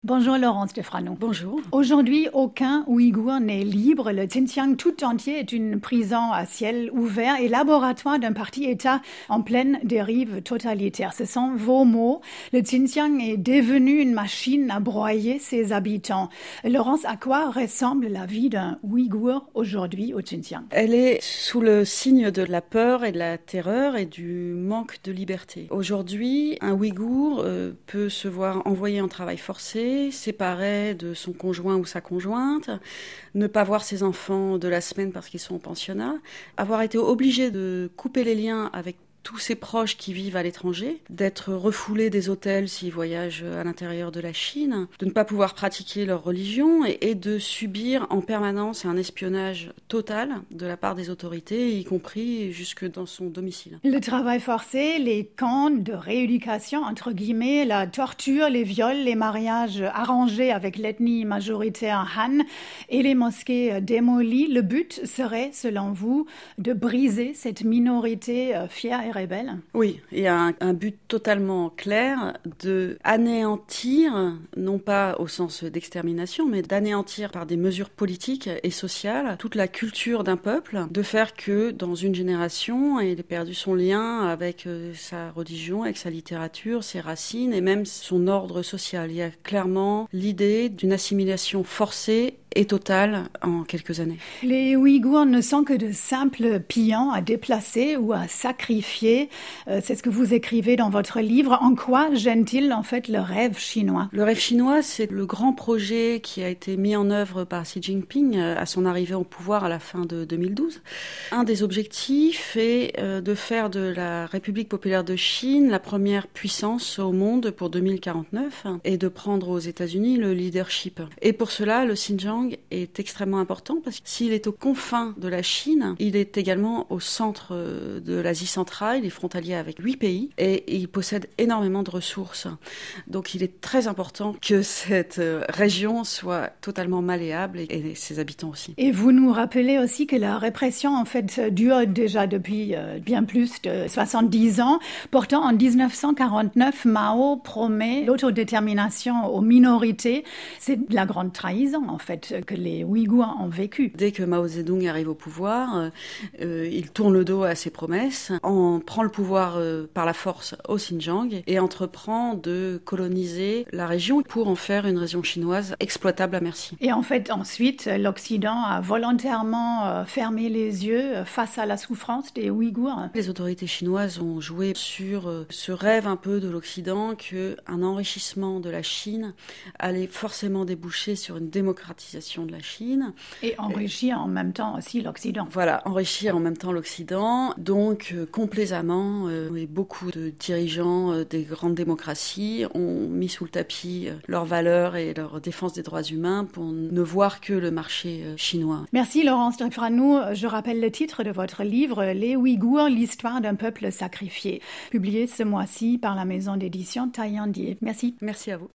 Bonjour Laurence Defrano. Bonjour. Aujourd'hui, aucun Ouïghour n'est libre. Le Xinjiang tout entier est une prison à ciel ouvert et laboratoire d'un parti-État en pleine dérive totalitaire. Ce sont vos mots. Le Xinjiang est devenu une machine à broyer ses habitants. Laurence, à quoi ressemble la vie d'un Ouïghour aujourd'hui au Xinjiang? Elle est sous le signe de la peur et de la terreur et du manque de liberté. Aujourd'hui, un Ouïghour peut se voir envoyé en travail forcé, séparé de son conjoint ou sa conjointe, ne pas voir ses enfants de la semaine parce qu'ils sont au pensionnat, avoir été obligé de couper les liens avec tous ses proches qui vivent à l'étranger, d'être refoulés des hôtels s'ils voyagent à l'intérieur de la Chine, de ne pas pouvoir pratiquer leur religion et de subir en permanence un espionnage total de la part des autorités, y compris jusque dans son domicile. Le travail forcé, les camps de rééducation, entre guillemets, la torture, les viols, les mariages arrangés avec l'ethnie majoritaire Han et les mosquées démolies, le but serait, selon vous, de briser cette minorité fière et rebelle? Oui, il y a un but totalement clair de anéantir, non pas au sens d'extermination, mais d'anéantir par des mesures politiques et sociales toute la culture d'un peuple, de faire que dans une génération, il ait perdu son lien avec sa religion, avec sa littérature, ses racines et même son ordre social. Il y a clairement l'idée d'une assimilation forcée et totale en quelques années. Les Ouïghours ne sont que de simples pions à déplacer ou à sacrifier. C'est ce que vous écrivez dans votre livre. En quoi gêne-t-il en fait le rêve chinois? Le rêve chinois, c'est le grand projet qui a été mis en œuvre par Xi Jinping à son arrivée au pouvoir à la fin de 2012. Un des objectifs est de faire de la République populaire de Chine la première puissance au monde pour 2049 et de prendre aux États-Unis le leadership. Et pour cela, le Xinjiang est extrêmement important parce que s'il est aux confins de la Chine, il est également au centre de l'Asie centrale, il est frontalier avec 8 pays et il possède énormément de ressources. Donc il est très important que cette région soit totalement malléable et ses habitants aussi. Et vous nous rappelez aussi que la répression en fait dure déjà depuis bien plus de 70 ans. Pourtant en 1949, Mao promet l'autodétermination aux minorités. C'est de la grande trahison en fait que les Ouïghours ont vécu. Dès que Mao Zedong arrive au pouvoir, il tourne le dos à ses promesses, en prend le pouvoir par la force au Xinjiang et entreprend de coloniser la région pour en faire une région chinoise exploitable à merci. Et en fait, ensuite, l'Occident a volontairement fermé les yeux face à la souffrance des Ouïghours. Les autorités chinoises ont joué sur ce rêve un peu de l'Occident qu'un enrichissement de la Chine allait forcément déboucher sur une démocratisation de la Chine. Et enrichir en même temps aussi l'Occident. Voilà, enrichir en même temps l'Occident. Donc, complaisamment, et beaucoup de dirigeants des grandes démocraties ont mis sous le tapis leurs valeurs et leur défense des droits humains pour ne voir que le marché chinois. Merci Laurence Defrano. Je rappelle le titre de votre livre, Les Ouïghours, l'histoire d'un peuple sacrifié, publié ce mois-ci par la maison d'édition Taillandier. Merci. Merci à vous.